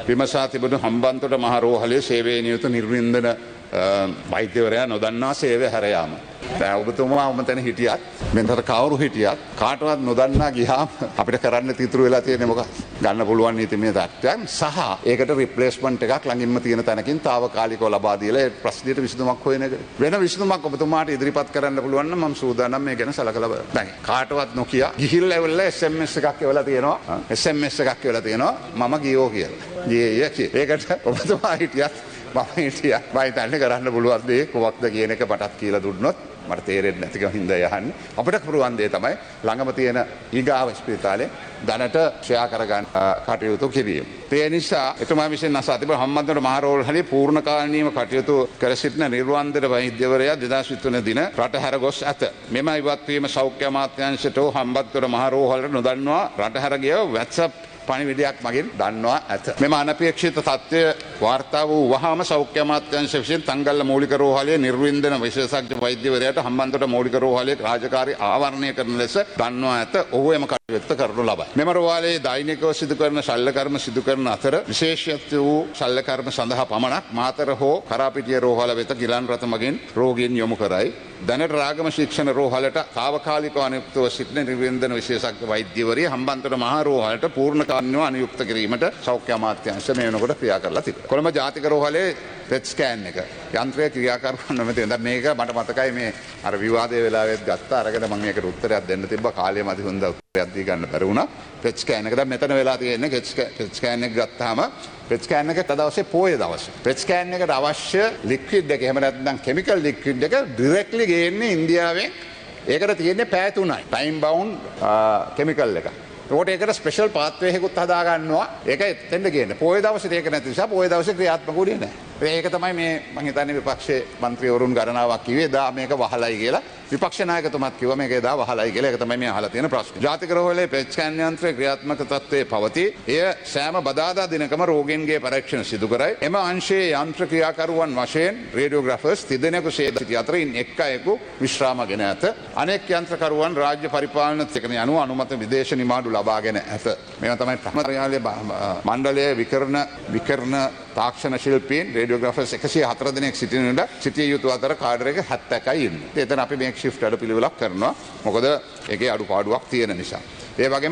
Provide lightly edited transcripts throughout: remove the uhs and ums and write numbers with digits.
විමසා තිබුණු හම්බන්තොට මහ රෝහලේ සේවයේ නියුත නිර්වින්දන වෛද්‍යවරයා නොදන්නා සේවය හැර යාම. දැන් ඔබතුමා ඔමතන හිටියත් මෙතන කවුරු හිටියත් කාටවත් නොදන්නා ගියාම අපිට කරන්න තිතුරු වෙලා තියෙන්නේ මොකක්ද? ගන්න පුළුවන් නීතිමය තත්ත්වයන් සහ ඒකට රිප්ලේස්මන්ට් එකක් ළඟින්ම තියෙන තැනකින් තාවකාලිකව ලබා දීලා ඒ ප්‍රශ්නෙට විසඳුමක් හොයන එක. වෙන විසඳුමක් ඔබතුමාට ඉදිරිපත් කරන්න පුළුවන් නම් මම සූදානම් මේ ගැන සලකලා බලන්න. දැන් කාටවත් නොකිය ගිහිල්ලා එවලා SMS එකක් එවලා තියෙනවා. SMS එකක් එවලා තියෙනවා මම ගියෝ කියලා. ඒකට ඔබතුමා හිටියත් මම හිටියා. මම හිතන්නේ කරන්න පුළුවන් දේ කොහොමද කියන එක මටත් කියලා දුන්නොත් මට තේරෙන්නේ නැතිකම හින්දා යහන්නේ. අපිට පුළුවන් දේ තමයි ළඟම තියෙන ඊගාව ස්පිරිතාලේ දැනට ෂෙයා කරගන්න කටයුතු කිරීම. ඒ නිසා එතුමා විසින් අසා තිබෙන හම්බන්තොට මහ රෝහලේ පූර්ණකාලීනව කටයුතු කර සිටින නිර්වාන්දර වෛද්‍යවරයා 2023 දින රට හැර ගොස් ඇත. මෙම ඉවත් වීම සෞඛ්‍ය අමාත්‍යාංශයට හම්බන්තොට මහ රෝහලට නොදන්වා රට හැර ගිය WhatsApp පණිවිඩයක් මගින් දන්වා ඇත. මෙම අනපේක්ෂිත තත්ත්වය වාර්තා වූ වහාම සෞඛ්‍ය අමාත්‍යාංශ විසින් තංගල්ල මූලික රෝහලේ නිර්වින්දන විශේෂඥ වෛද්‍යවරයාට හම්බන්තොට මූලික රෝහලේ රාජකාරී ආවරණය කරන ලෙස දන්වා ඇත. ඔහු එම කටයුත්ත කරනු ලබයි. මෙම රෝහලේ දෛනිකව සිදු කරන ශල්‍ය කර්ම සිදු කරන අතර විශේෂත්ව වූ ශල්‍ය කර්ම සඳහා පමණක් මාතර හෝ කරාපිටිය රෝහල වෙත ගිලන් රථ මගින් රෝගීන් යොමු කරයි. දැනට රාගම ශික්ෂණ රෝහලට තාවකාලිකව අනුයුක්තව සිටින නිර්වින්දන විශේෂඥ වෛද්‍යවරිය හම්බන්තොට මහ රෝහලට පූර්ණකාලීනව අනුයුක්ත කිරීමට සෞඛ්‍ය අමාත්‍යාංශය මේ වෙනකොට ක්‍රියා කරලා තිබෙනවා. කොළඹ ජාතික රෝහලේ PET ස්කෑන් එක යන්ත්‍රය ක්‍රියාකාරී වන්න නැති. දැන් මේක මට මතකයි මේ අර විවාදයේ වෙලාවෙත් ගත්තා. අරගෙන මම මේකට උත්තරයක් දෙන්න තිබ්බා. කාලය මදි හොඳ උත්තරයක් දී ගන්න බැරි වුණා. PET ස්කෑන් එක දැන් මෙතන වෙලා තියෙන්නේ PET ස්කෑන් එක ගත්තාම PET ස්කෑන් එක දවසේ පොයේ දවසේ PET ස්කෑන් එකට අවශ්‍ය ලික්විඩ් එක එහෙම නැත්නම් කෙමිකල් ලික්විඩ් එක ඩිරෙක්ට්ලි ගේන්නේ ඉන්දියාවෙන්. ඒකට තියෙන්නේ පැය 3යි. ටයිම් බවුන්ඩ් කෙමිකල් එක. ඒකට ඒකට ස්පෙෂල් පාත්වේ එකකුත් හදා ගන්නවා. ඒක එතෙන්ද ගේන්නේ. පොයේ දවසේ ඒක නැති නිසා පොයේ දවසේ ක්‍රියාත්මක වුණේ නැහැ. ඒක තමයි මේ මම හිතන්නේ විපක්ෂයේ മന്ത്രിවරුන් ගණනාවක් කිව්වේ දා මේක වහලයි කියලා. විපක්ෂ නායකතුමත් කිව්වා මේක එදා වහලයි කියලා. ඒක තමයි මේ අහලා තියෙන ප්‍රශ්නේ. ජාතික රෝහලේ PET ස්කෑන් යන්ත්‍රය ක්‍රියාත්මක තත්ත්වයේ පවතී. එය සෑම බදාදා දිනකම රෝගීන්ගේ පරීක්ෂණ සිදු කරයි. එම අංශයේ යන්ත්‍ර ක්‍රියාකරුවන් වශයෙන් රේඩියෝග්‍රාෆර්ස් 30 දෙනෙකු සිටි අතරින් එක් අයෙකු විශ්‍රාමගෙන ඇත. අනෙක් යන්ත්‍රකරුවන් රාජ්‍ය පරිපාලන තෙකන යනුව අනුමත විදේශ නිමාඩු ලබාගෙන ඇත. මේවා තමයි ප්‍රහමරයාලේ මණ්ඩලයේ විකරණ තාක්ෂණ ශිල්පීන් රේඩියෝග්‍රාෆර්ස් 104 දෙනෙක් සිටිය යුතු අතර කාඩර් එක 71යි ඉන්නේ. එතන අපි මේක් ෂිෆ්ට් වැඩ පිළිවෙලක් කරනවා. මොකද ඒකේ අඩුපාඩුවක් තියෙන නිසා. ඒ වගේම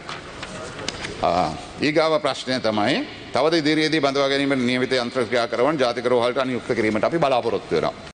ඊගාව ප්‍රශ්නය තමයි තවද ඉදිරියේදී බඳවා ගැනීමට නියමිත යන්ත්‍ර ක්‍රියාකරවන් ජාතික රෝහලට අනුයුක්ත කිරීමට අපි බලාපොරොත්තු වෙනවා.